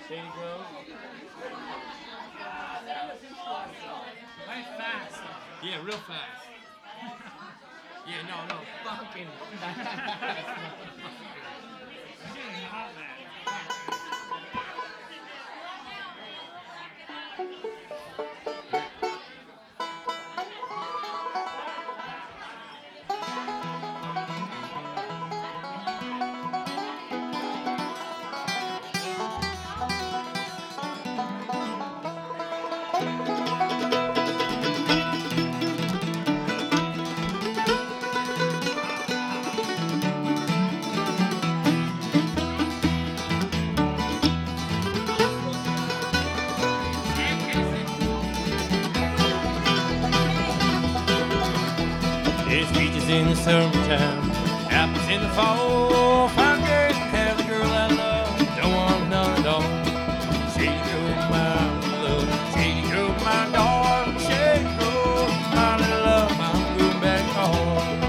Shady Grove. Very fast. Yeah, real fast. Yeah, no, fucking fast. You're getting hot, man. There's beaches in the summertime, apples in the fall. Fine girls have a girl I love, don't want none at all. Shady Grove, my love, Shady Grove, my darling, Shady Grove, my little love, I'm going back home.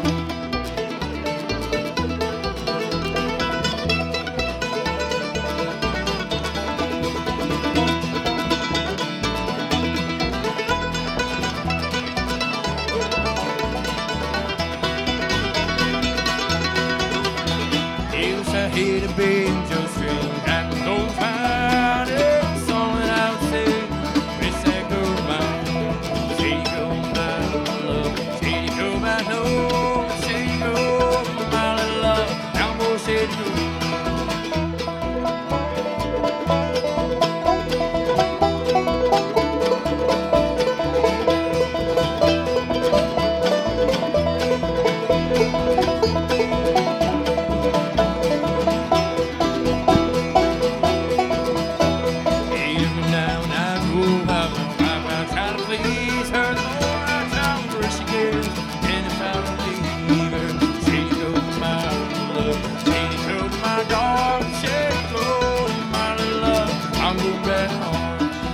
I hate a banjo string that goes high. It's all that I would say. Miss that girl, my Shady Grove, my love, Shady Grove, I know. Shady Grove, my little love, down more Shady Grove. Please her, Lord, I tell her where she is. And if I don't leave her, Shady Grove, my love, Shady Grove, my dog, Shady Grove, my little love, I'm going back home.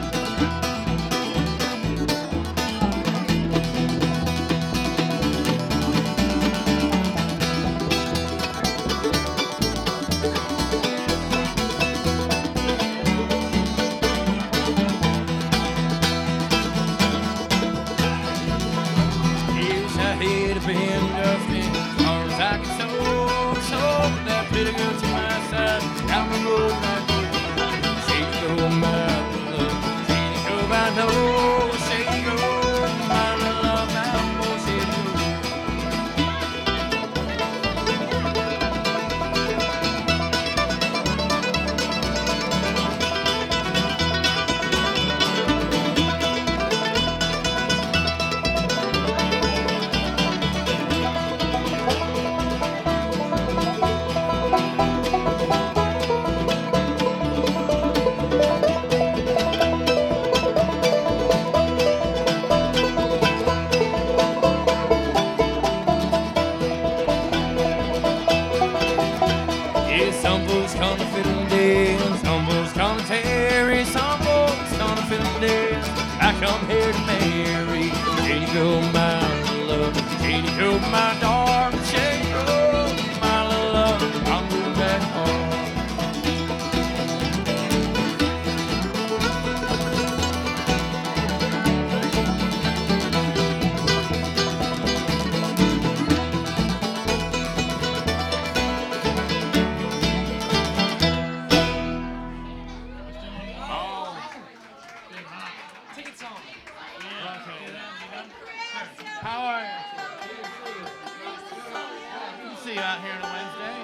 Been dusty, as far as I can so that pretty girl to my side, down the road, my dear. Shady Grove, my love, Shady Grove, I know. Shady Grove, my little love, I'm more Shady Grove. Some folks come to fiddle dance, some folks come to Terry, some folks come to fiddle dance. I come here to marry Shady Grove, my love, Shady Grove, my darling, Shady Grove, my little love, I'm going back home. How are you? See you out here on a Wednesday.